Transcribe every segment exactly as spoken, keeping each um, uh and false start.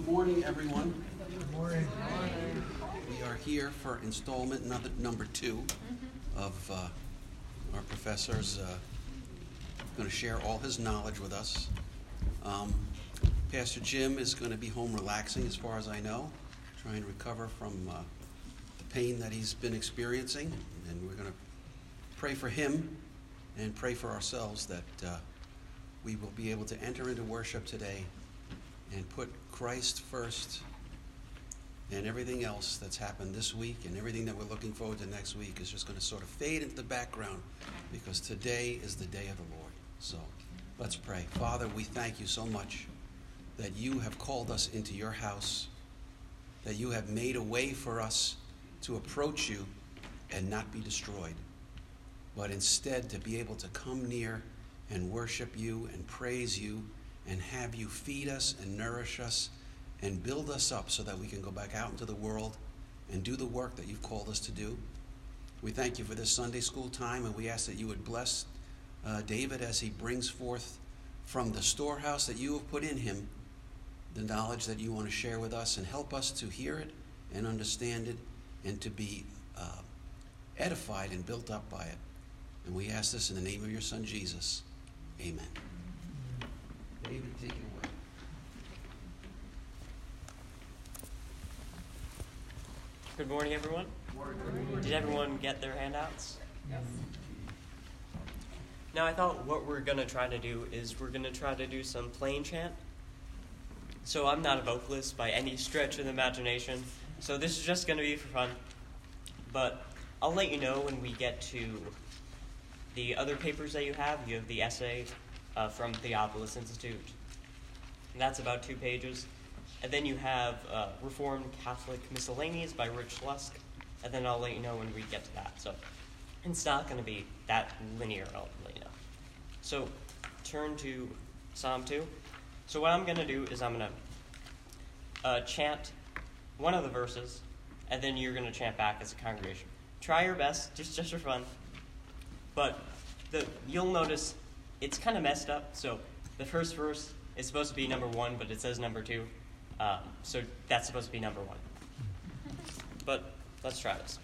Good morning, everyone. Good morning. We are here for installment number, number two of uh, our professor's uh, going to share all his knowledge with us. Um, Pastor Jim is going to be home relaxing, as far as I know, trying to recover from uh, the pain that he's been experiencing, and we're going to pray for him and pray for ourselves that uh, we will be able to enter into worship today and put Christ first, and everything else that's happened this week and everything that we're looking forward to next week is just going to sort of fade into the background, because today is the day of the Lord. So let's pray. Father, we thank you so much that you have called us into your house, that you have made a way for us to approach you and not be destroyed, but instead to be able to come near and worship you and praise you and have you feed us and nourish us and build us up so that we can go back out into the world and do the work that you've called us to do. We thank you for this Sunday school time, and we ask that you would bless uh, David as he brings forth from the storehouse that you have put in him the knowledge that you want to share with us, and help us to hear it and understand it and to be uh, edified and built up by it. And we ask this in the name of your Son, Jesus. Amen. David, take it away. Good morning, everyone. Did everyone get their handouts? Yes. Now, I thought what we're going to try to do is we're going to try to do some plain chant. So I'm not a vocalist by any stretch of the imagination, so this is just going to be for fun. But I'll let you know when we get to the other papers that you have. You have the essay uh, from Theophilus Institute. And that's about two pages. And then you have uh, Reformed Catholic Miscellaneous by Rich Lusk. And then I'll let you know when we get to that. So it's not going to be that linear, I'll let you know. So turn to Psalm two. So what I'm going to do is I'm going to uh, chant one of the verses, and then you're going to chant back as a congregation. Try your best, just, just for fun. But the you'll notice it's kind of messed up. So the first verse is supposed to be number one, but it says number two. Um, so that's supposed to be number one. But let's try this.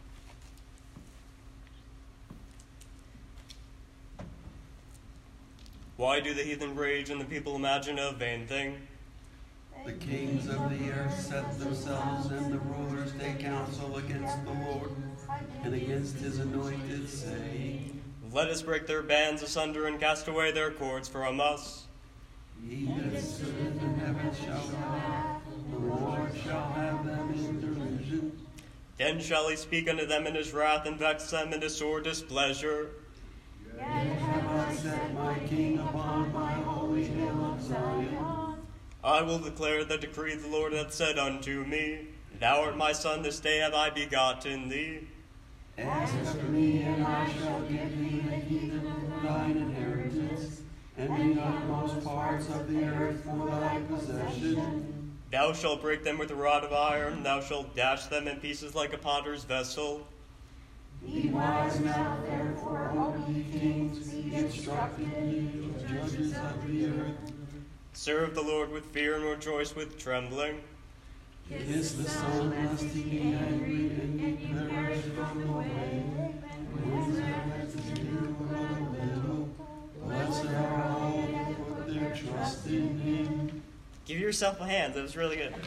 Why do the heathen rage and the people imagine a vain thing? The kings of the earth set themselves, and the rulers take counsel against the Lord and against his anointed, saying, Let us break their bands asunder and cast away their cords from us. He that sitteth in heaven shall laugh, the Lord shall have them in derision. Then shall he speak unto them in his wrath, and vex them in his sore displeasure. Yet have I set my king upon my holy hill of Zion. I will declare the decree the Lord hath said unto me, Thou art my son, this day have I begotten thee. Ask of me, and I shall give thee the heathen of thine inheritance, and the utmost parts of the earth for thy possession. Thou shalt break them with a rod of iron, thou shalt dash them in pieces like a potter's vessel. Be wise now, therefore, O ye kings, be instructed, ye judges of the earth. Serve the Lord with fear and rejoice with trembling. Kiss the Son, lest he be angry, and ye perish from the way. When they have to do but a little, blessed are all who put their trust in him. Give yourself a hand, that was really good.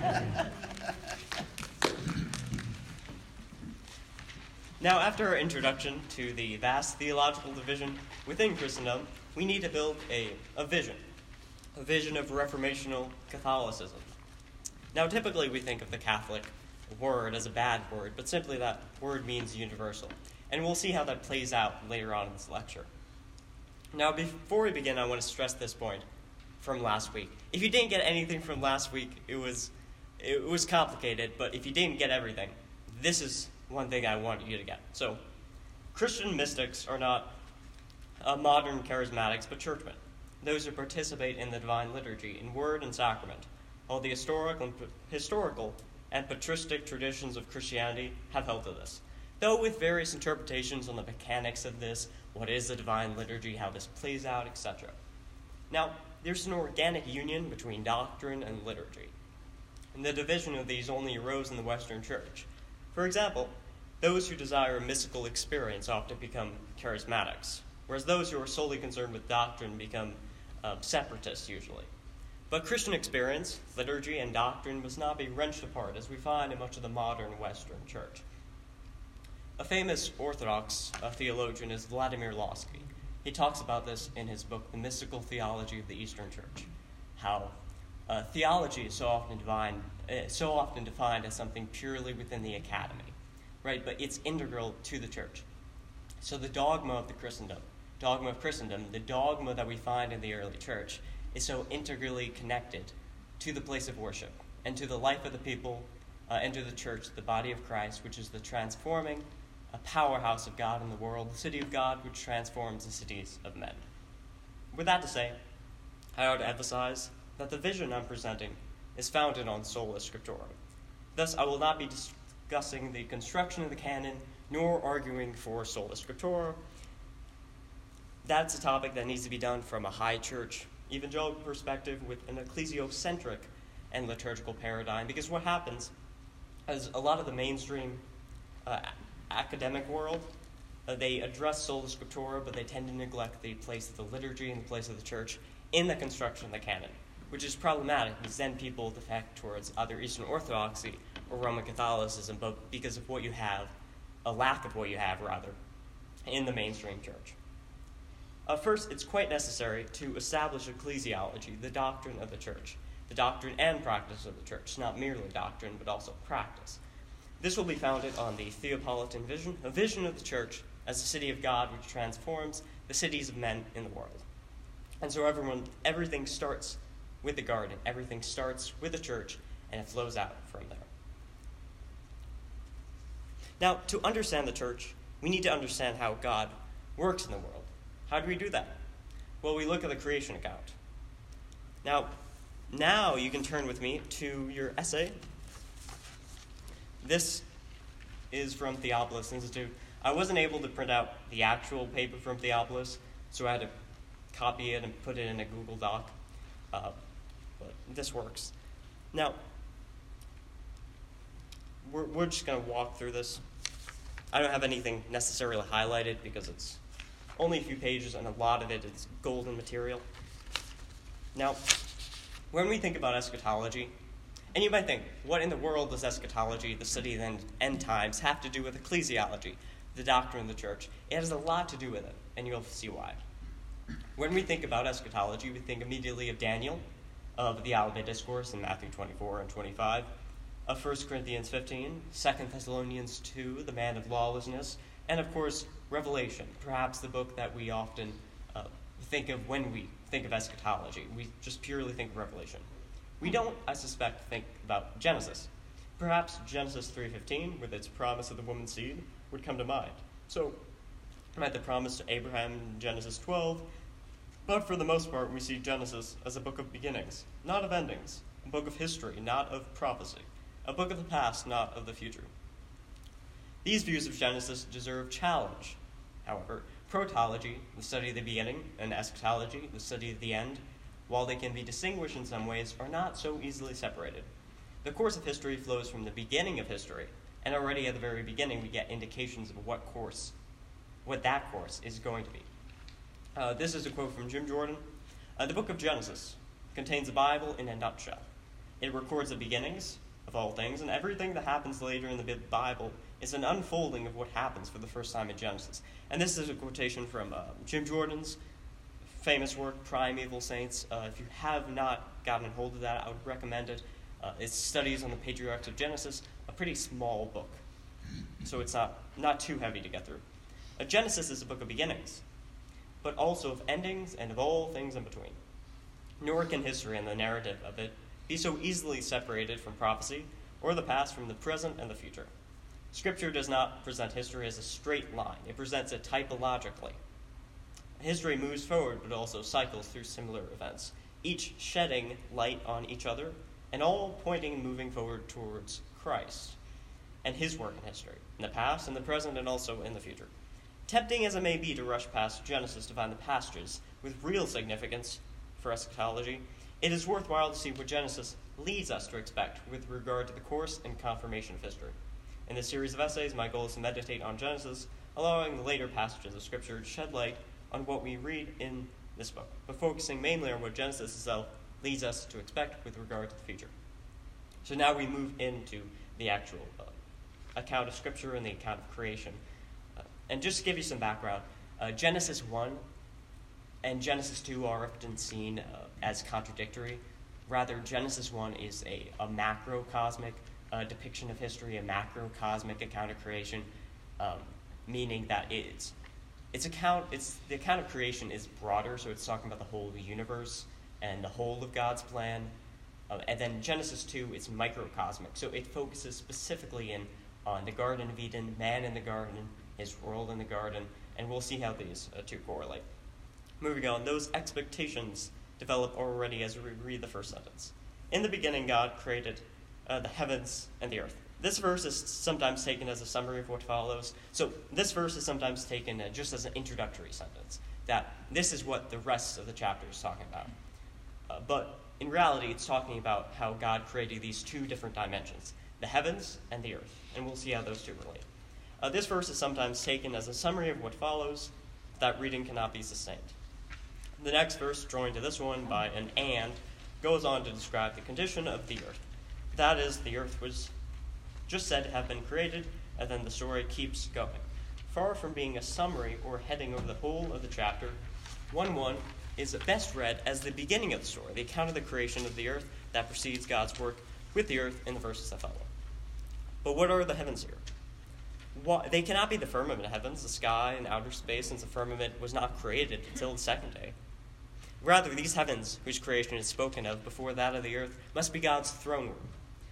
Now, after our introduction to the vast theological division within Christendom, we need to build a, a vision, a vision of reformational Catholicism. Now, typically we think of the Catholic word as a bad word, but simply that word means universal. And we'll see how that plays out later on in this lecture. Now, before we begin, I want to stress this point from last week. If you didn't get anything from last week, it was it was complicated, but if you didn't get everything, this is one thing I want you to get. So, Christian mystics are not uh, modern charismatics, but churchmen, those who participate in the divine liturgy in word and sacrament. All the historical and, historical and patristic traditions of Christianity have held to this, though with various interpretations on the mechanics of this, what is the divine liturgy, how this plays out, et cetera. Now, there's an organic union between doctrine and liturgy, and the division of these only arose in the Western Church. For example, those who desire a mystical experience often become charismatics, whereas those who are solely concerned with doctrine become uh, separatists usually. But Christian experience, liturgy, and doctrine must not be wrenched apart, as we find in much of the modern Western Church. A famous Orthodox uh, theologian is Vladimir Lossky. He talks about this in his book, The Mystical Theology of the Eastern Church, how uh, theology is so often, divine, uh, so often defined as something purely within the academy, right? But it's integral to the church. So the dogma of the Christendom, dogma of Christendom, the dogma that we find in the early church, is so integrally connected to the place of worship and to the life of the people uh, and to the church, the body of Christ, which is the transforming a powerhouse of God in the world, the city of God which transforms the cities of men. With that to say, I ought to emphasize that the vision I'm presenting is founded on sola scriptura. Thus, I will not be discussing the construction of the canon, nor arguing for sola scriptura. That's a topic that needs to be done from a high church evangelical perspective with an ecclesiocentric and liturgical paradigm, because what happens is a lot of the mainstream uh, academic world, uh, they address sola scriptura, but they tend to neglect the place of the liturgy and the place of the church in the construction of the canon, which is problematic because then people defect towards either Eastern Orthodoxy or Roman Catholicism, but because of what you have, a lack of what you have, rather, in the mainstream church. Uh, first, it's quite necessary to establish ecclesiology, the doctrine of the church, the doctrine and practice of the church, not merely doctrine, but also practice. This will be founded on the Theopolitan vision, a vision of the church as the city of God which transforms the cities of men in the world. And so everyone, everything starts with the garden, everything starts with the church, and it flows out from there. Now, to understand the church, we need to understand how God works in the world. How do we do that? Well, we look at the creation account. Now, now you can turn with me to your essay. This is from Theopolis Institute. I wasn't able to print out the actual paper from Theopolis, so I had to copy it and put it in a Google Doc. Uh, but this works. Now, we're, we're just going to walk through this. I don't have anything necessarily highlighted because it's only a few pages, and a lot of it is golden material. Now, when we think about eschatology, and you might think, what in the world does eschatology, the study of the end times, have to do with ecclesiology, the doctrine of the church? It has a lot to do with it, and you'll see why. When we think about eschatology, we think immediately of Daniel, of the Olivet Discourse in Matthew twenty-four and twenty-five, of First Corinthians fifteen, Second Thessalonians two, the man of lawlessness, and of course, Revelation, perhaps the book that we often uh, think of when we think of eschatology. We just purely think of Revelation. We don't, I suspect, think about Genesis. Perhaps Genesis three fifteen, with its promise of the woman's seed, would come to mind. So, might the promise to Abraham in Genesis twelve, but for the most part, we see Genesis as a book of beginnings, not of endings, a book of history, not of prophecy, a book of the past, not of the future. These views of Genesis deserve challenge. However, protology, the study of the beginning, and eschatology, the study of the end, while they can be distinguished in some ways, are not so easily separated. The course of history flows from the beginning of history, and already at the very beginning we get indications of what course, what that course is going to be. Uh, this is a quote from Jim Jordan. Uh, the book of Genesis contains the Bible in a nutshell. It records the beginnings of all things, and everything that happens later in the Bible is an unfolding of what happens for the first time in Genesis. And this is a quotation from uh, Jim Jordan's famous work, Primeval Saints. Uh, if you have not gotten a hold of that, I would recommend it. Uh, it's studies on the patriarchs of Genesis, a pretty small book, so it's not, not too heavy to get through. Uh, Genesis is a book of beginnings, but also of endings and of all things in between. Nor can history and the narrative of it be so easily separated from prophecy, or the past from the present and the future. Scripture does not present history as a straight line. It presents it typologically. History moves forward, but also cycles through similar events, each shedding light on each other, and all pointing and moving forward towards Christ and his work in history, in the past, in the present, and also in the future. Tempting as it may be to rush past Genesis to find the passages with real significance for eschatology, it is worthwhile to see what Genesis leads us to expect with regard to the course and confirmation of history. In this series of essays, my goal is to meditate on Genesis, allowing the later passages of Scripture to shed light on what we read in this book, but focusing mainly on what Genesis itself leads us to expect with regard to the future. So now we move into the actual uh, account of Scripture and the account of creation. Uh, and just to give you some background, uh, Genesis one and Genesis two are often seen uh, as contradictory. Rather, Genesis one is a, a macrocosmic uh, depiction of history, a macrocosmic account of creation, um, meaning that it's its account, it's the account of creation is broader, so it's talking about the whole universe and the whole of God's plan. Uh, and then Genesis two is microcosmic, so it focuses specifically in on the Garden of Eden, man in the garden, his role in the garden, and we'll see how these uh, two correlate. Moving on, those expectations develop already as we read the first sentence. In the beginning, God created uh, the heavens and the earth. This verse is sometimes taken as a summary of what follows. So this verse is sometimes taken uh, just as an introductory sentence, that this is what the rest of the chapter is talking about. Uh, but in reality, it's talking about how God created these two different dimensions, the heavens and the earth, and we'll see how those two relate. Uh, this verse is sometimes taken as a summary of what follows. That reading cannot be sustained. The next verse, joined to this one by an and, goes on to describe the condition of the earth. That is, the earth was just said to have been created, and then the story keeps going. Far from being a summary or heading over the whole of the chapter, one one is best read as the beginning of the story, the account of the creation of the earth that precedes God's work with the earth in the verses that follow. But what are the heavens here? Why, they cannot be the firmament heavens, the sky and outer space, since the firmament was not created until the second day. Rather, these heavens, whose creation is spoken of before that of the earth, must be God's throne room,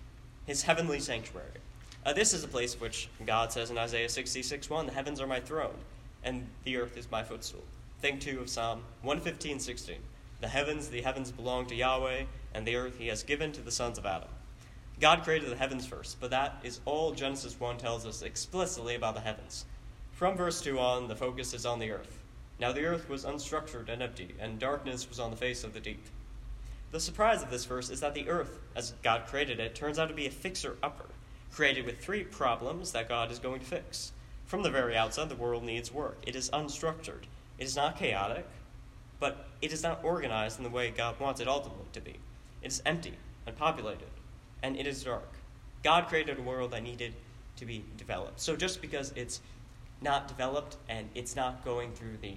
his heavenly sanctuary. Uh, this is a place which God says in Isaiah sixty-six one, the heavens are my throne, and the earth is my footstool. Think, too, of Psalm one fifteen sixteen. The heavens, the heavens belong to Yahweh, and the earth he has given to the sons of Adam. God created the heavens first, but that is all Genesis one tells us explicitly about the heavens. From verse two on, the focus is on the earth. Now the earth was unstructured and empty, and darkness was on the face of the deep. The surprise of this verse is that the earth, as God created it, turns out to be a fixer-upper, created with three problems that God is going to fix. From the very outset, the world needs work. It is unstructured. It is not chaotic, but it is not organized in the way God wants it ultimately to be. It is empty, unpopulated, and it is dark. God created a world that needed to be developed. So just because it's not developed and it's not going through the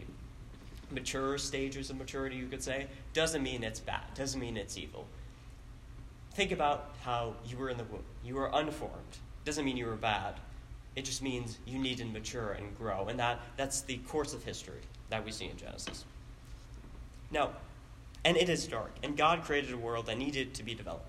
mature stages of maturity, you could say, doesn't mean it's bad, doesn't mean it's evil. Think about how you were in the womb. You were unformed. Doesn't mean you were bad. It just means you need to mature and grow, and that, that's the course of history that we see in Genesis. Now, and it is dark, and God created a world that needed to be developed.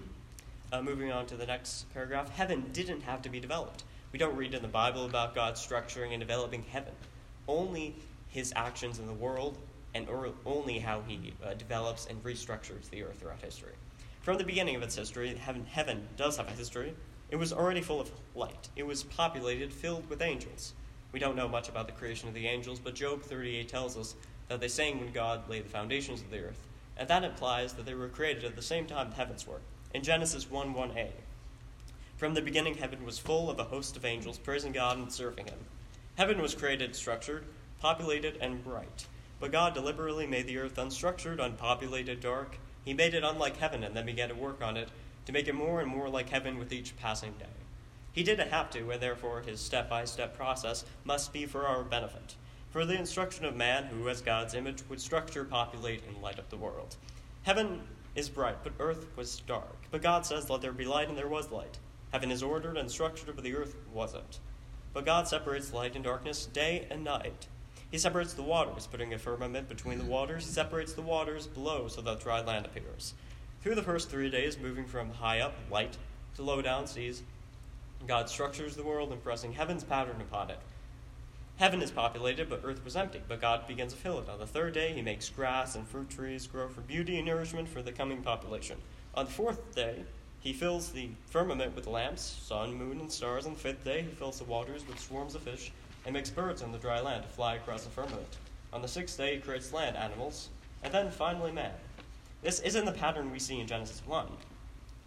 Uh, moving on to the next paragraph, heaven didn't have to be developed. We don't read in the Bible about God structuring and developing heaven. Only his actions in the world and or only how he uh, develops and restructures the earth throughout history. From the beginning of its history, heaven, heaven does have a history. It was already full of light. It was populated, filled with angels. We don't know much about the creation of the angels, but Job thirty-eight tells us that they sang when God laid the foundations of the earth, and that implies that they were created at the same time the heavens were. In Genesis one one a, from the beginning heaven was full of a host of angels praising God and serving him. Heaven was created, structured, populated, and bright. But God deliberately made the earth unstructured, unpopulated, dark. He made it unlike heaven and then began to work on it to make it more and more like heaven with each passing day. He didn't have to, and therefore his step-by-step process must be for our benefit, for the instruction of man who, as God's image, would structure, populate, and light up the world. Heaven is bright, but earth was dark. But God says, let there be light, and there was light. Heaven is ordered and structured, but the earth wasn't. But God separates light and darkness, day and night. He separates the waters, putting a firmament between the waters. He separates the waters below so that dry land appears. Through the first three days, moving from high up, light, to low down seas, God structures the world, impressing heaven's pattern upon it. Heaven is populated, but earth was empty, but God begins to fill it. On the third day, he makes grass and fruit trees grow for beauty and nourishment for the coming population. On the fourth day, he fills the firmament with lamps, sun, moon, and stars. On the fifth day, he fills the waters with swarms of fish and makes birds on the dry land to fly across the firmament. On the sixth day, he creates land animals, and then finally man. This isn't the pattern we see in Genesis one.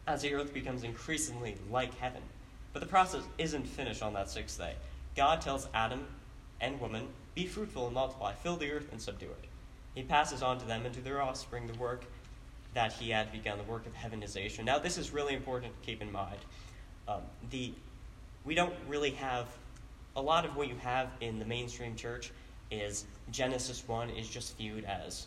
as the earth becomes increasingly like heaven. But the process isn't finished on that sixth day. God tells Adam and woman, "Be fruitful and multiply, fill the earth and subdue it." He passes on to them and to their offspring the work that he had begun, the work of heavenization. Now, this is really important to keep in mind. Um, the we don't really have a lot of what you have in the mainstream church is Genesis one is just viewed as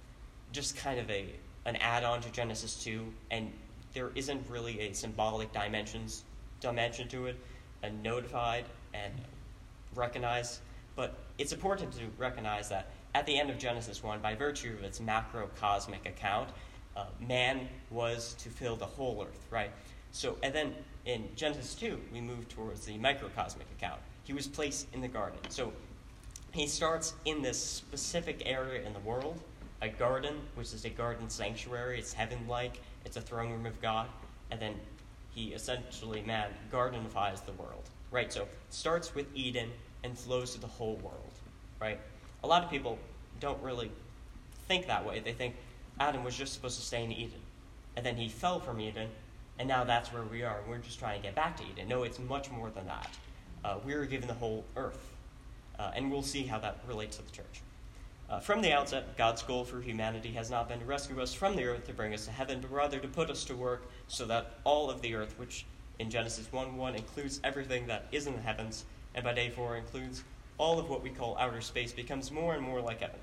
just kind of a an add-on to Genesis two, and there isn't really a symbolic dimensions dimension to it, and notified and recognized. But it's important to recognize that at the end of Genesis one, by virtue of its macrocosmic account, uh, man was to fill the whole earth, right? So, and then in Genesis two, we move towards the microcosmic account. He was placed in the garden. So he starts in this specific area in the world, a garden, which is a garden sanctuary. It's heaven-like. It's a throne room of God. And then he essentially, man, gardenifies the world, right? So it starts with Eden and flows to the whole world, right? A lot of people don't really think that way. They think Adam was just supposed to stay in Eden, and then he fell from Eden, and now that's where we are. We're just trying to get back to Eden. No, it's much more than that. Uh, we're given the whole earth, uh, and we'll see how that relates to the church. Uh, from the outset, God's goal for humanity has not been to rescue us from the earth to bring us to heaven, but rather to put us to work so that all of the earth, which in Genesis one one includes everything that is in the heavens, and by day four includes all of what we call outer space, becomes more and more like heaven.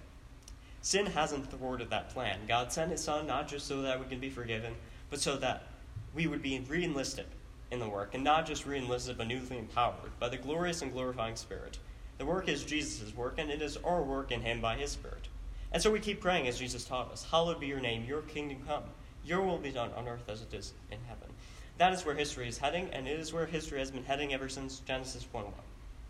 Sin hasn't thwarted that plan. God sent his Son not just so that we can be forgiven, but so that we would be re-enlisted in the work, and not just re-enlisted, but newly empowered by the glorious and glorifying Spirit. The work is Jesus' work, and it is our work in him by his Spirit. And so we keep praying as Jesus taught us, "Hallowed be your name, your kingdom come. Your will be done on earth as it is in heaven." That is where history is heading, and it is where history has been heading ever since Genesis one one.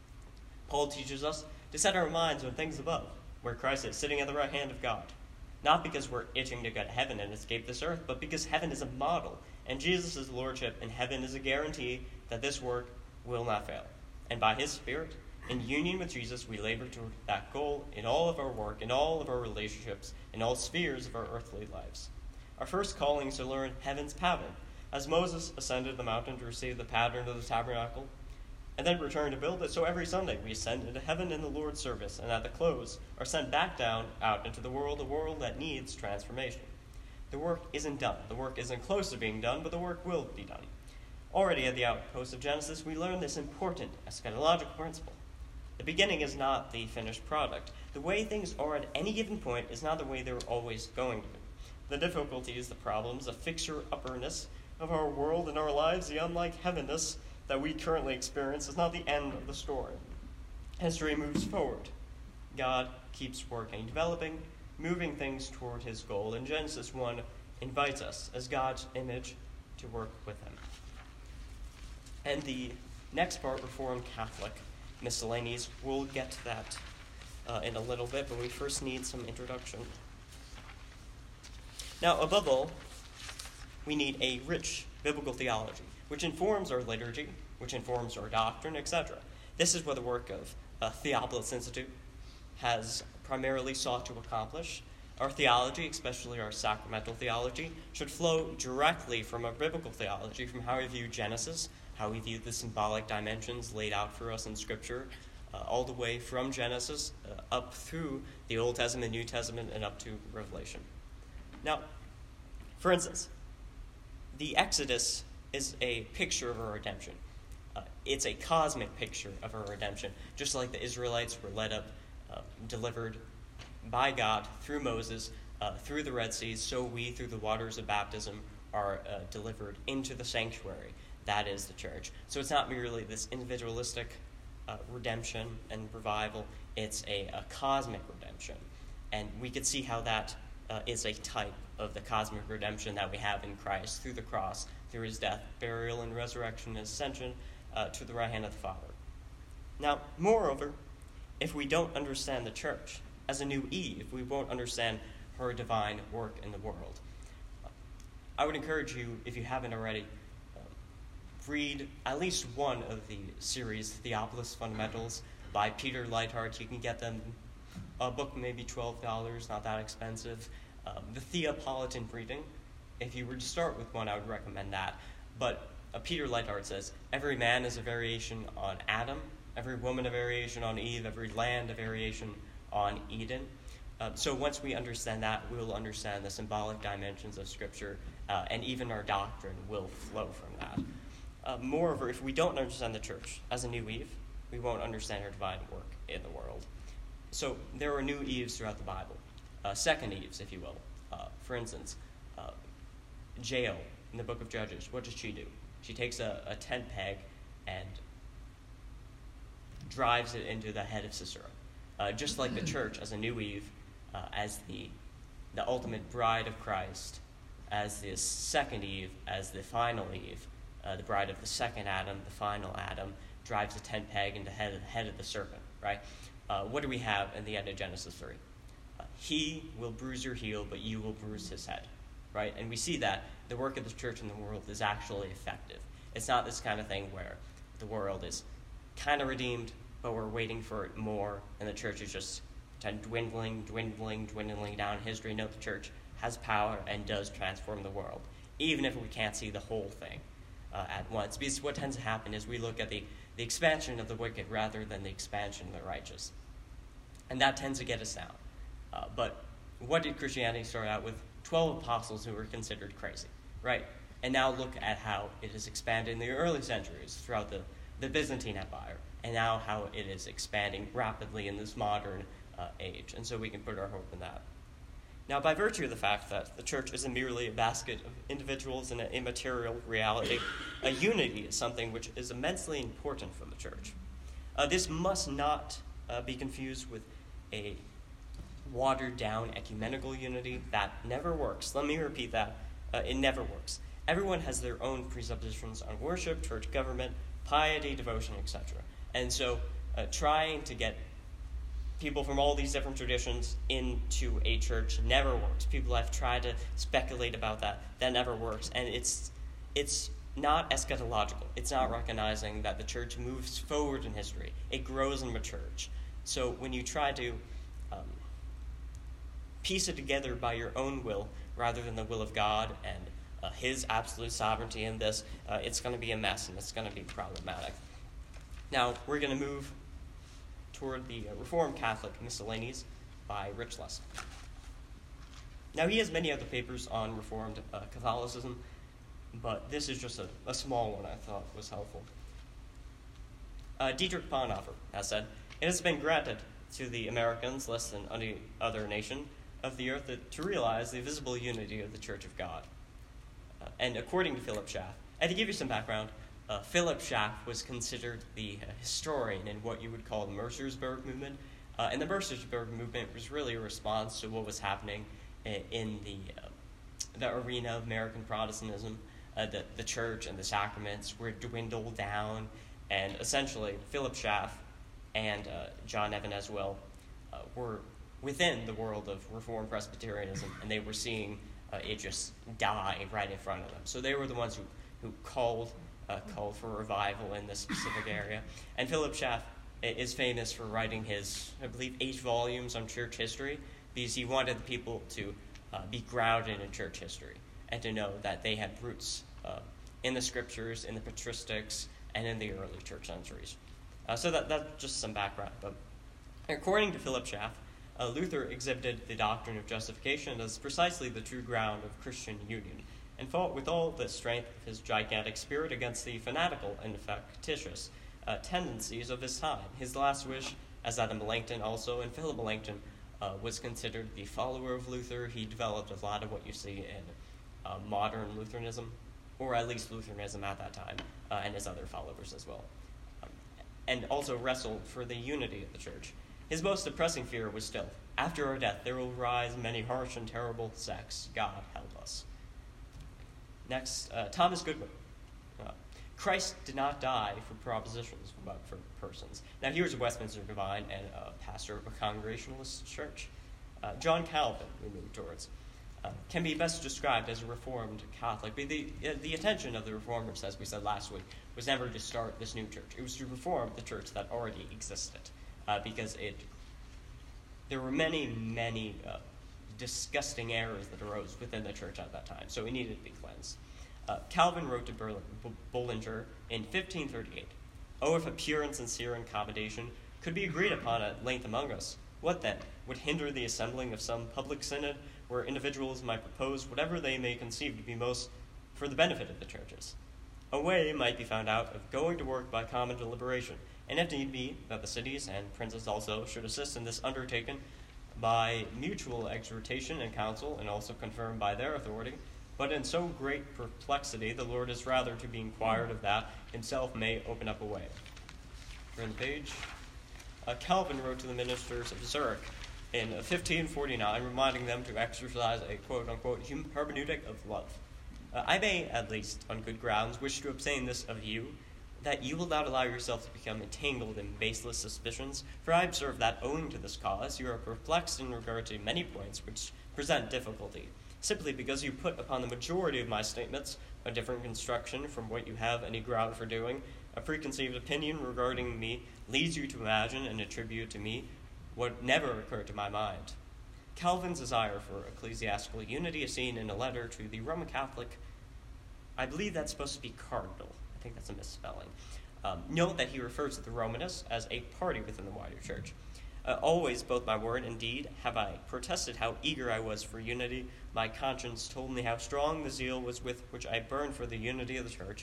Paul teaches us to set our minds on things above, where Christ is sitting at the right hand of God. Not because we're itching to go to heaven and escape this earth, but because heaven is a model, and Jesus' lordship in heaven is a guarantee that this work will not fail. And by his Spirit, in union with Jesus, we labor toward that goal in all of our work, in all of our relationships, in all spheres of our earthly lives. Our first calling is to learn heaven's pattern. As Moses ascended the mountain to receive the pattern of the tabernacle, and then returned to build it, so every Sunday we ascend into heaven in the Lord's service, and at the close are sent back down out into the world, a world that needs transformation. The work isn't done. The work isn't close to being done, but the work will be done. Already at the outpost of Genesis, we learn this important eschatological principle. The beginning is not the finished product. The way things are at any given point is not the way they're always going to be. The difficulties, the problems, the fixer-upperness of our world and our lives, the unlike heavenness that we currently experience is not the end of the story. History moves forward. God keeps working, developing, moving things toward his goal, and Genesis one invites us, as God's image, to work with him. And the next part, Reformed Catholic Miscellanies, we'll get to that uh, in a little bit, but we first need some introduction. Now, above all, we need a rich biblical theology, which informs our liturgy, which informs our doctrine, et cetera. This is what the work of uh, Theopolis Institute has primarily sought to accomplish. Our theology, especially our sacramental theology, should flow directly from a biblical theology, from how we view Genesis, how we view the symbolic dimensions laid out for us in Scripture, uh, all the way from Genesis uh, up through the Old Testament, New Testament, and up to Revelation. Now, for instance, the Exodus is a picture of our redemption. Uh, it's a cosmic picture of our redemption. Just like the Israelites were led up, uh, delivered by God through Moses, uh, through the Red Sea, so we, through the waters of baptism, are uh, delivered into the sanctuary. That is the church. So it's not merely this individualistic uh, redemption and revival. It's a, a cosmic redemption. And we could see how that uh, is a type of the cosmic redemption that we have in Christ through the cross, through his death, burial, and resurrection, and ascension uh, to the right hand of the Father. Now, moreover, if we don't understand the church as a new Eve, we won't understand her divine work in the world. I would encourage you, if you haven't already, uh, read at least one of the series, Theopolis Fundamentals, by Peter Leithart. You can get them, a book maybe twelve dollars, not that expensive. Um, the Theopolitan reading if you were to start with one, I would recommend that. But uh, Peter Leithart says, every man is a variation on Adam, every woman a variation on Eve, every land a variation on Eden. Uh, so once we understand that, we'll understand the symbolic dimensions of Scripture, uh, and even our doctrine will flow from that. Uh, moreover, if we don't understand the church as a new Eve, we won't understand her divine work in the world. So there are new Eves throughout the Bible, uh, second Eves, if you will. Uh, for instance, uh, Jael in the book of Judges, what does she do? She takes a, a tent peg and drives it into the head of Sisera. Uh, just like the church as a new Eve, uh, as the the ultimate bride of Christ, as the second Eve, as the final Eve, uh, the bride of the second Adam, the final Adam, drives a tent peg into the head of the, head of the serpent, right? Uh, what do we have in the end of Genesis three? Uh, he will bruise your heel, but you will bruise his head, right? And we see that the work of the church in the world is actually effective. It's not this kind of thing where the world is kind of redeemed, but we're waiting for it more, and the church is just kind of dwindling, dwindling, dwindling down in history. No, the church has power and does transform the world, even if we can't see the whole thing uh, at once. Because what tends to happen is we look at the, the expansion of the wicked rather than the expansion of the righteous. And that tends to get us down. Uh, but what did Christianity start out with? Twelve apostles who were considered crazy, right? And now look at how it has expanded in the early centuries throughout the, the Byzantine Empire, and now how it is expanding rapidly in this modern uh, age. And so we can put our hope in that. Now, by virtue of the fact that the church isn't merely a basket of individuals in an immaterial reality, a unity is something which is immensely important for the church. Uh, this must not uh, be confused with a watered-down ecumenical unity. That never works. Let me repeat that. Uh, it never works. Everyone has their own presuppositions on worship, church government, piety, devotion, et cetera. And so uh, trying to get people from all these different traditions into a church never works. People have tried to speculate about that. That never works. And it's it's not eschatological. It's not recognizing that the church moves forward in history. It grows and matures. So when you try to um, piece it together by your own will rather than the will of God and uh, his absolute sovereignty in this, uh, it's going to be a mess and it's going to be problematic. Now, we're going to move toward the uh, Reformed Catholic Miscellanies by Rich Less. Now, he has many other papers on Reformed uh, Catholicism, but this is just a, a small one I thought was helpful. Uh, Dietrich Bonhoeffer has said, "It has been granted to the Americans, less than any other nation of the earth, to realize the visible unity of the Church of God." Uh, and according to Philip Schaff, and to give you some background, uh, Philip Schaff was considered the uh, historian in what you would call the Mercersburg movement. Uh, and the Mercersburg movement was really a response to what was happening in, in the, uh, the arena of American Protestantism. Uh, the, the church and the sacraments were dwindled down, and essentially Philip Schaff and uh, John Evan as well uh, were within the world of Reformed Presbyterianism, and they were seeing uh, it just die right in front of them. So they were the ones who, who called uh, called for revival in this specific area. And Philip Schaff is famous for writing his, I believe, eight volumes on church history, because he wanted the people to uh, be grounded in church history and to know that they had roots uh, in the scriptures, in the patristics, and in the early church centuries. Uh, so that, that's just some background. But according to Philip Schaff, uh, Luther exhibited the doctrine of justification as precisely the true ground of Christian union, and fought with all the strength of his gigantic spirit against the fanatical and factitious uh, tendencies of his time. His last wish, as that of Melanchthon also, and Philip Melanchthon uh, was considered the follower of Luther. He developed a lot of what you see in uh, modern Lutheranism, or at least Lutheranism at that time, uh, and his other followers as well, um, and also wrestled for the unity of the church. His most depressing fear was still, after our death there will rise many harsh and terrible sects. God help us. Next, uh, Thomas Goodwin. Uh, Christ did not die for propositions, but for persons. Now, he was a Westminster divine and a pastor of a Congregationalist church. Uh, John Calvin, we move towards, uh, can be best described as a Reformed Catholic. But the, uh, the intention of the Reformers, as we said last week, was never to start this new church. It was to reform the church that already existed, uh, because it there were many, many uh, disgusting errors that arose within the church at that time, so it needed to be cleansed. Uh, Calvin wrote to Berlin, B- Bullinger in fifteen thirty-eight, "Oh, if a pure and sincere accommodation could be agreed upon at length among us, what then would hinder the assembling of some public synod where individuals might propose whatever they may conceive to be most for the benefit of the churches? A way might be found out of going to work by common deliberation, and if need be, that the cities and princes also should assist in this undertaking by mutual exhortation and counsel, and also confirmed by their authority. But in so great perplexity, the Lord is rather to be inquired of that himself may open up a way." Turn the page. Uh, Calvin wrote to the ministers of Zurich in fifteen forty-nine, reminding them to exercise a quote-unquote hermeneutic of love. Uh, "I may, at least, on good grounds, wish to obtain this of you, that you will not allow yourself to become entangled in baseless suspicions, for I observe that, owing to this cause, you are perplexed in regard to many points which present difficulty, simply because you put upon the majority of my statements a different construction from what you have any ground for doing. A preconceived opinion regarding me leads you to imagine and attribute to me what never occurred to my mind." Calvin's desire for ecclesiastical unity is seen in a letter to the Roman Catholic, I believe that's supposed to be cardinal. I think that's a misspelling. Um, note that he refers to the Romanists as a party within the wider church. Uh, always, both by word and deed, have I protested how eager I was for unity. My conscience told me how strong the zeal was with which I burned for the unity of the church.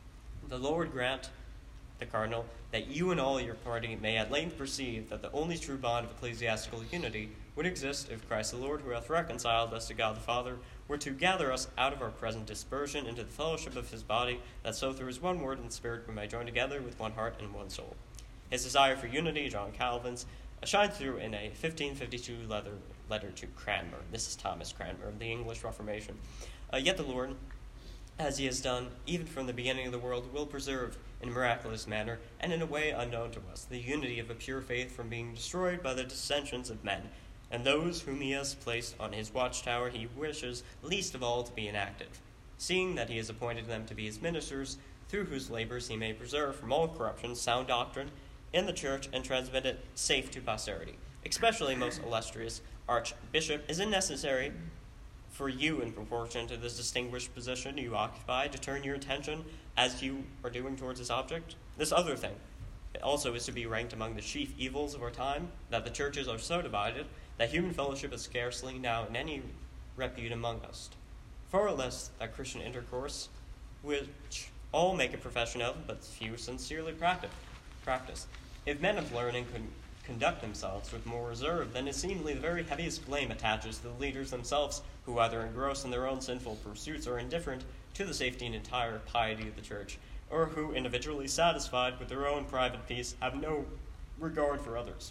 The Lord grant, the Cardinal, that you and all your party may at length perceive that the only true bond of ecclesiastical unity would exist if Christ the Lord, who hath reconciled us to God the Father, were to gather us out of our present dispersion into the fellowship of his body, that so through his one word and spirit we may join together with one heart and one soul. His desire for unity, John Calvin's, shines through in a fifteen fifty-two letter, letter to Cranmer. This is Thomas Cranmer of the English Reformation. Uh, yet the Lord, as he has done even from the beginning of the world, will preserve in a miraculous manner and in a way unknown to us the unity of a pure faith from being destroyed by the dissensions of men, and those whom he has placed on his watchtower he wishes least of all to be inactive, seeing that he has appointed them to be his ministers, through whose labors he may preserve from all corruption sound doctrine in the church and transmit it safe to posterity. Especially, most illustrious Archbishop, is it necessary for you, in proportion to this distinguished position you occupy, to turn your attention, as you are doing, towards this object? This other thing also is to be ranked among the chief evils of our time, that the churches are so divided that human fellowship is scarcely now in any repute among us, far less that Christian intercourse, which all make a profession of, but few sincerely practice. If men of learning could conduct themselves with more reserve, then it seemingly the very heaviest blame attaches to the leaders themselves, who either engrossed in their own sinful pursuits or indifferent to the safety and entire piety of the church, or who, individually satisfied with their own private peace, have no regard for others.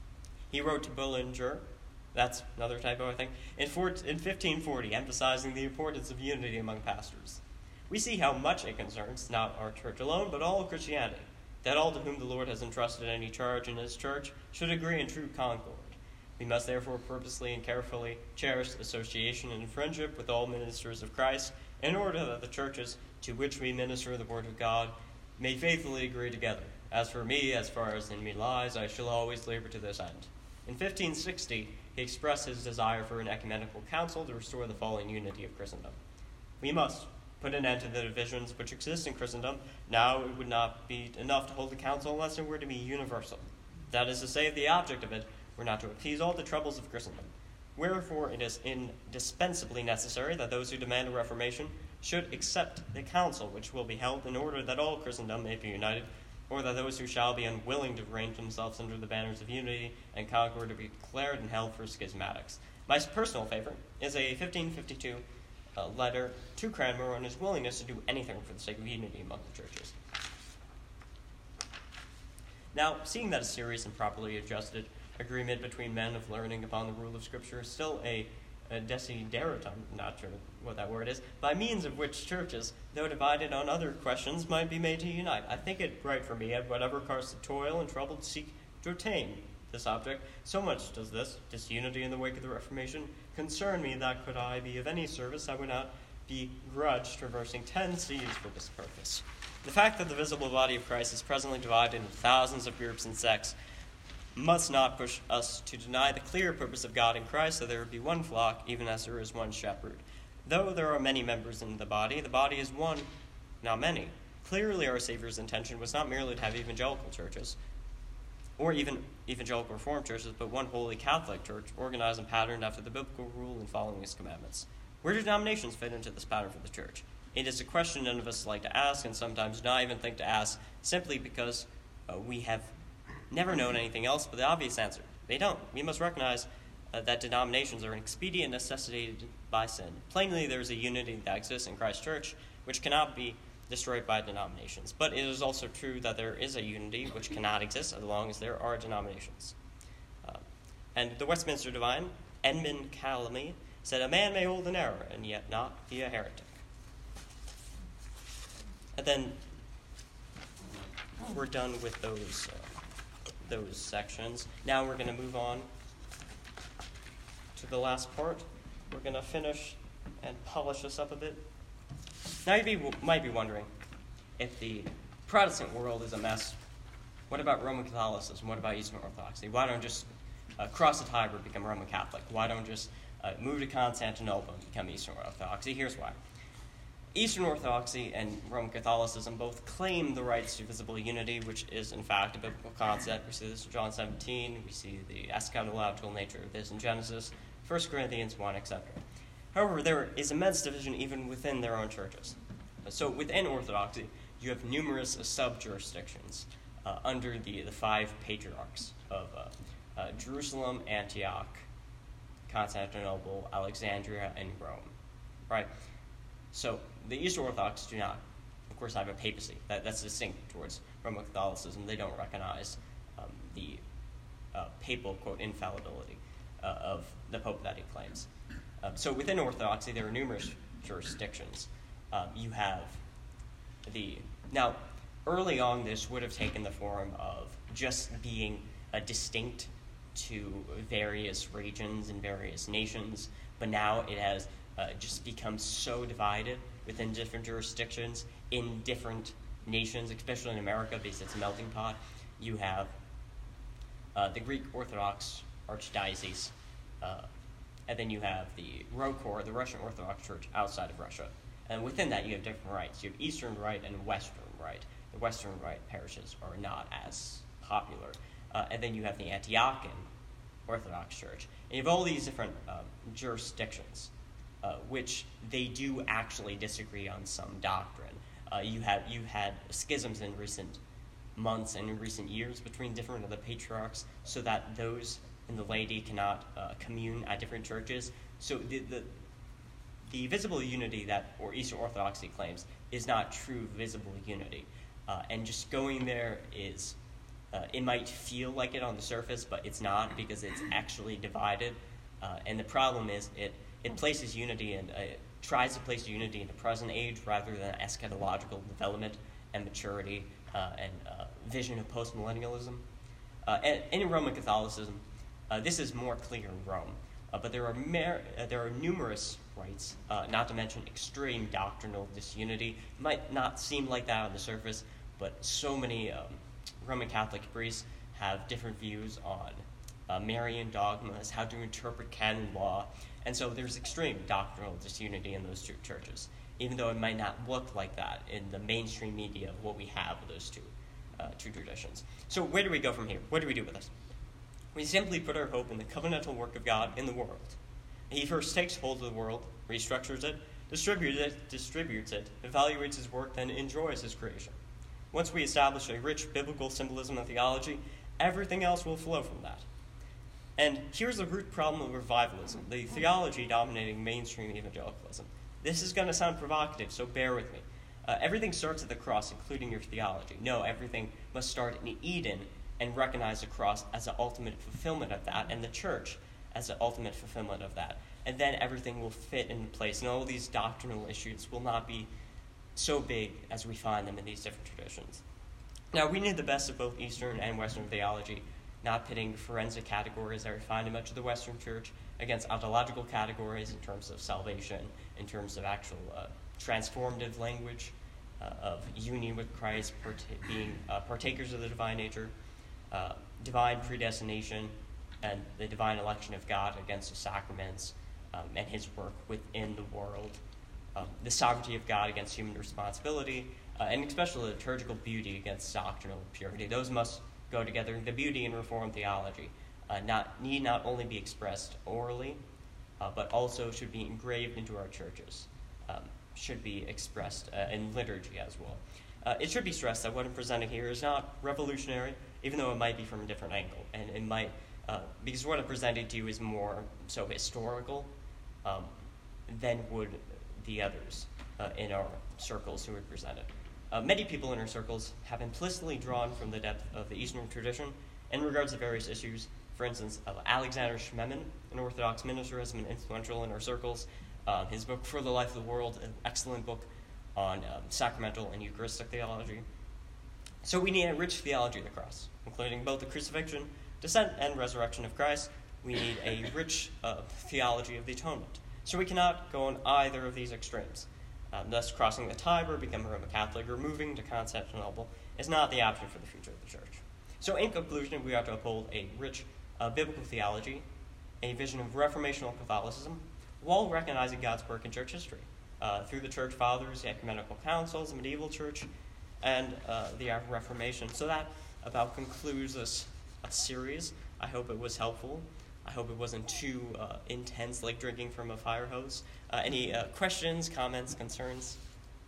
He wrote to Bullinger, that's another typo, I think, in, four, in fifteen forty, emphasizing the importance of unity among pastors. We see how much it concerns not our church alone, but all of Christianity, that all to whom the Lord has entrusted any charge in his church should agree in true concord. We must therefore purposely and carefully cherish association and friendship with all ministers of Christ, in order that the churches to which we minister the word of God may faithfully agree together. As for me, as far as in me lies, I shall always labor to this end. In fifteen sixty, he expressed his desire for an ecumenical council to restore the fallen unity of Christendom. We must put an end to the divisions which exist in Christendom. Now it would not be enough to hold a council unless it were to be universal. That is to say, if the object of it were not to appease all the troubles of Christendom. Wherefore it is indispensably necessary that those who demand a reformation should accept the council which will be held, in order that all Christendom may be united, or that those who shall be unwilling to range themselves under the banners of unity and concord to be declared and held for schismatics. My personal favorite is a fifteen fifty-two uh, letter to Cranmer on his willingness to do anything for the sake of unity among the churches. Now, seeing that a serious and properly adjusted agreement between men of learning upon the rule of Scripture is still a, a desideratum, not sure what that word is, by means of which churches, though divided on other questions, might be made to unite, I think it right for me, at whatever cost of toil and trouble, to seek to attain this object. So much does this disunity in the wake of the Reformation concern me, that could I be of any service, I would not begrudge traversing ten seas for this purpose. The fact that the visible body of Christ is presently divided into thousands of groups and sects must not push us to deny the clear purpose of God in Christ, that there would be one flock, even as there is one shepherd. Though there are many members in the body, the body is one, not many. Clearly, our Savior's intention was not merely to have evangelical churches, or even evangelical Reformed churches, but one holy Catholic church, organized and patterned after the biblical rule and following his commandments. Where do denominations fit into this pattern for the church? It is a question none of us like to ask, and sometimes not even think to ask, simply because uh, we have never known anything else but the obvious answer. They don't. We must recognize uh, that denominations are an expedient necessitated by sin. Plainly, there is a unity that exists in Christ's church, which cannot be destroyed by denominations. But it is also true that there is a unity which cannot exist as long as there are denominations. Uh, and the Westminster Divine, Edmund Calamy, said, "A man may hold an error and yet not be a heretic." And then we're done with those uh, those sections. Now we're going to move on to the last part. We're going to finish and polish this up a bit. Now you be, might be wondering, if the Protestant world is a mess, what about Roman Catholicism? What about Eastern Orthodoxy? Why don't just uh, cross the Tiber, become Roman Catholic? Why don't just uh, move to Constantinople and become Eastern Orthodoxy? Here's why. Eastern Orthodoxy and Roman Catholicism both claim the rights to visible unity, which is, in fact, a biblical concept. We see this in John seventeen. We see the eschatological nature of this in Genesis, First Corinthians one, et cetera. However, there is immense division even within their own churches. So within Orthodoxy, you have numerous sub-jurisdictions uh, under the, the five patriarchs of uh, uh, Jerusalem, Antioch, Constantinople, Alexandria, and Rome. Right? So the Eastern Orthodox do not, of course, have a papacy. That, that's distinct towards Roman Catholicism. They don't recognize um, the uh, papal, quote, infallibility uh, of the Pope that he claims. Um, so within Orthodoxy, there are numerous jurisdictions. Um, you have the... Now, early on, this would have taken the form of just being uh, distinct to various regions and various nations, but now it has uh, just become so divided within different jurisdictions in different nations, especially in America, because it's a melting pot. You have uh, the Greek Orthodox Archdiocese, uh, and then you have the ROKOR, the Russian Orthodox Church outside of Russia. And within that, you have different rites. You have Eastern Rite and Western Rite. The Western Rite parishes are not as popular. Uh, and then you have the Antiochian Orthodox Church. And you have all these different um, jurisdictions, uh, which they do actually disagree on some doctrine. Uh, you have you had schisms in recent months and in recent years between different of the patriarchs, so that those in the laity cannot uh, commune at different churches. So the, the the visible unity that or Eastern Orthodoxy claims is not true visible unity, uh, and just going there is uh, it might feel like it on the surface, but it's not, because it's actually divided. Uh, and the problem is it it places unity and uh, tries to place unity in the present age rather than eschatological development and maturity uh, and uh, vision of postmillennialism. Uh, and, and in Roman Catholicism, uh, this is more clear in Rome, uh, but there are mer- uh, there are numerous rites, uh, not to mention extreme doctrinal disunity. It might not seem like that on the surface, but so many um, Roman Catholic priests have different views on uh, Marian dogmas, how to interpret canon law, and so there's extreme doctrinal disunity in those two churches, even though it might not look like that in the mainstream media of what we have of those two, uh, two traditions. So where do we go from here? What do we do with this? We simply put our hope in the covenantal work of God in the world. He first takes hold of the world, restructures it, distributes it, distributes it, evaluates his work, then enjoys his creation. Once we establish a rich biblical symbolism and theology, everything else will flow from that. And here's the root problem of revivalism, the theology dominating mainstream evangelicalism. This is going to sound provocative, so bear with me. Uh, everything starts at the cross, including your theology. No, everything must start in Eden and recognize the cross as the ultimate fulfillment of that, and the church as the ultimate fulfillment of that. And then everything will fit into place, and all these doctrinal issues will not be so big as we find them in these different traditions. Now, we need the best of both Eastern and Western theology, not pitting forensic categories that we find in much of the Western church against ontological categories in terms of salvation, in terms of actual uh, transformative language uh, of union with Christ, part- being uh, partakers of the divine nature. Uh, divine predestination and the divine election of God against the sacraments um, and his work within the world, um, the sovereignty of God against human responsibility, uh, and especially liturgical beauty against doctrinal purity. Those must go together. The beauty in Reformed theology uh, not need not only be expressed orally, uh, but also should be engraved into our churches, um, should be expressed uh, in liturgy as well. Uh, it should be stressed that what I'm presenting here is not revolutionary, even though it might be from a different angle, and it might, uh, because what I'm presenting to you is more so historical um, than would the others uh, in our circles who are presented. Uh, many people in our circles have implicitly drawn from the depth of the Eastern tradition in regards to various issues. For instance, uh, Alexander Schmemann, an Orthodox minister, has been influential in our circles. Uh, his book, For the Life of the World, an excellent book on um, sacramental and Eucharistic theology. So we need a rich theology of the cross, including both the crucifixion, descent, and resurrection of Christ. We need a rich uh, theology of the atonement. So we cannot go on either of these extremes. Um, thus, crossing the Tiber, becoming a Roman Catholic, or moving to Constantinople is not the option for the future of the Church. So in conclusion, we ought to uphold a rich uh, biblical theology, a vision of reformational Catholicism, while recognizing God's work in church history, uh, through the Church Fathers, the Ecumenical Councils, the medieval church, and uh, the Reformation. So that about concludes this uh, series. I hope it was helpful. I hope it wasn't too uh, intense, like drinking from a fire hose. Uh, any uh, questions, comments, concerns?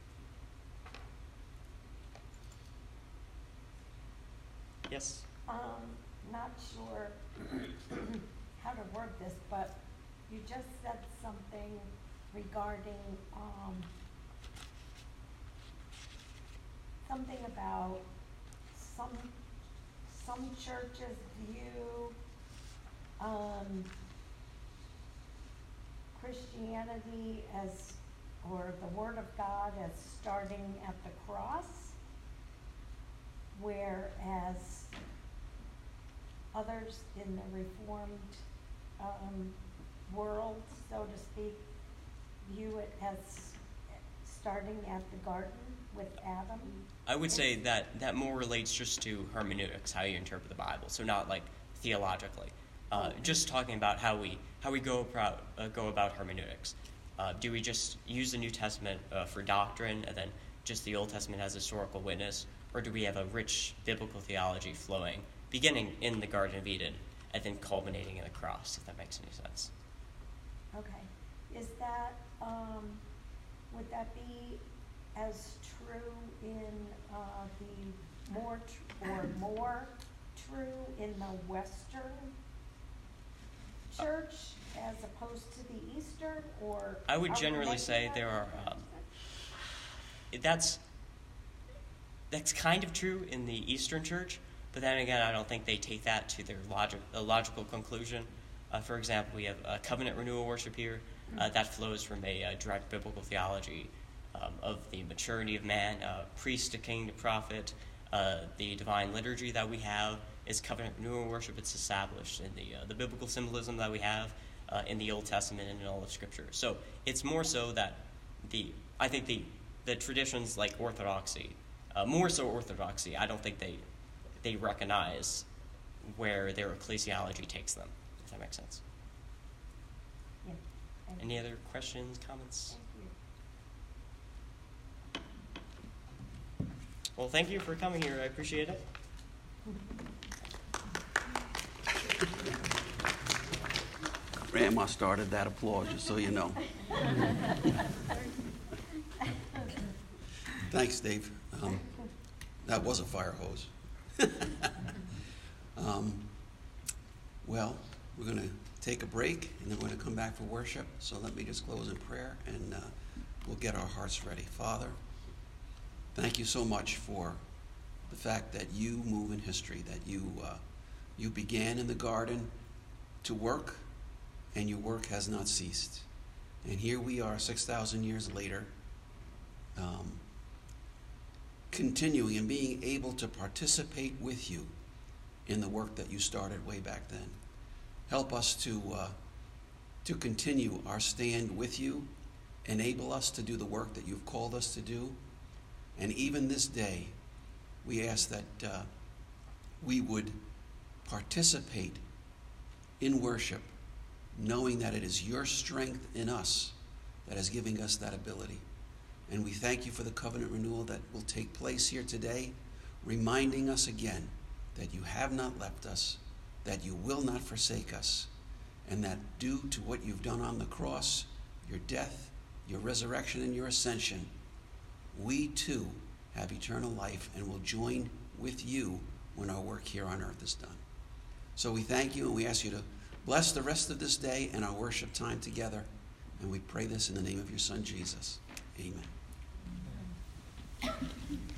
Yes? Um, not sure how to word this, but you just said something regarding um, something about some some churches view um, Christianity as, or the Word of God as starting at the cross, whereas others in the Reformed um, world, so to speak, view it as starting at the garden with Adam. I would say that that more relates just to hermeneutics, how you interpret the Bible, so not like theologically. Uh, just talking about how we how we go about uh, go about hermeneutics. Uh, do we just use the New Testament uh, for doctrine, and then just the Old Testament as historical witness, or do we have a rich biblical theology flowing, beginning in the Garden of Eden, and then culminating in the cross? If that makes any sense. Okay, is that um, would that be as true in uh, the more tr- or more true in the Western Church as opposed to the Eastern, or I would are we generally making say that there are. Um, that's that's kind of true in the Eastern Church, but then again, I don't think they take that to their logic, a logical conclusion. Uh, for example, we have uh, covenant renewal worship here. Uh, that flows from a uh, direct biblical theology um, of the maturity of man, uh, priest to king to prophet. Uh, the divine liturgy that we have is covenant renewal worship. It's established in the uh, the biblical symbolism that we have uh, in the Old Testament and in all of Scripture. So it's more so that the I think the the traditions like Orthodoxy, uh, more so Orthodoxy, I don't think they they recognize where their ecclesiology takes them. If that makes sense. Yeah. Thank Any you. other questions, comments? Thank you. Well, thank you for coming here. I appreciate it. Grandma started that applause, just so you know. Thanks, Dave. Um, that was a fire hose. um, well, we're going to take a break, and then we're going to come back for worship. So let me just close in prayer, and uh, we'll get our hearts ready. Father, thank you so much for the fact that you move in history, that you uh, you began in the garden to work, and your work has not ceased. And here we are six thousand years later, um, continuing and being able to participate with you in the work that you started way back then. Help us to, uh, to continue our stand with you. Enable us to do the work that you've called us to do. And even this day, we ask that uh, we would participate in worship, knowing that it is your strength in us that is giving us that ability. And we thank you for the covenant renewal that will take place here today, reminding us again that you have not left us, that you will not forsake us, and that due to what you've done on the cross, your death, your resurrection, and your ascension, we too have eternal life and will join with you when our work here on earth is done. So we thank you and we ask you to bless the rest of this day and our worship time together. And we pray this in the name of your Son, Jesus. Amen.